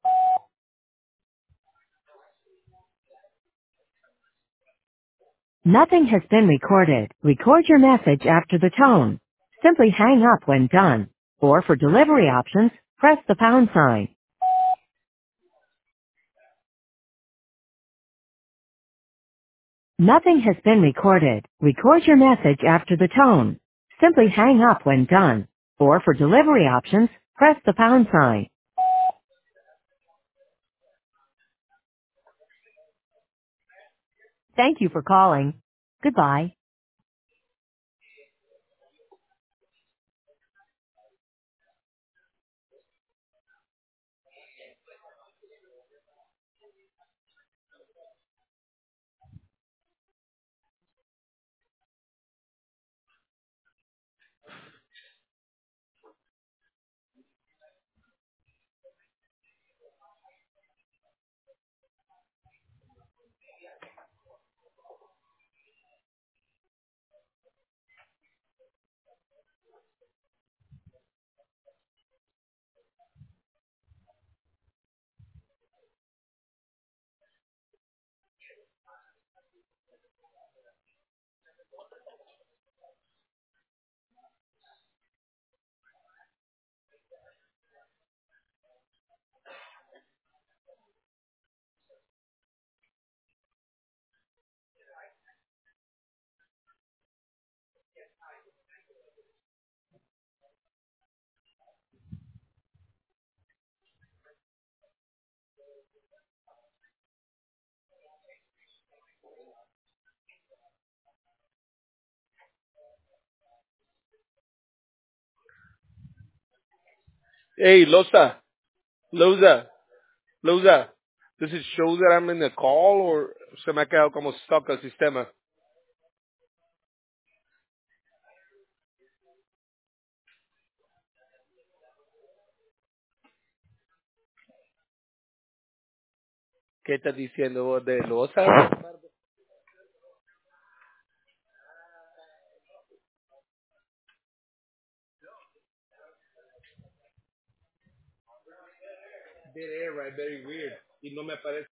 Nothing has been recorded. Record your message after the tone. Simply hang up when done. Or for delivery options, press the pound sign. Nothing has been recorded. Record your message after the tone. Simply hang up when done. Or for delivery options, press the pound sign. Thank you for calling. Goodbye. Hey, Loza. Does it show that I'm in a call or se me ha quedado como stuck el sistema? ¿Qué estás diciendo vos de Loza? Dead air, right? Very weird. Y no me aparece.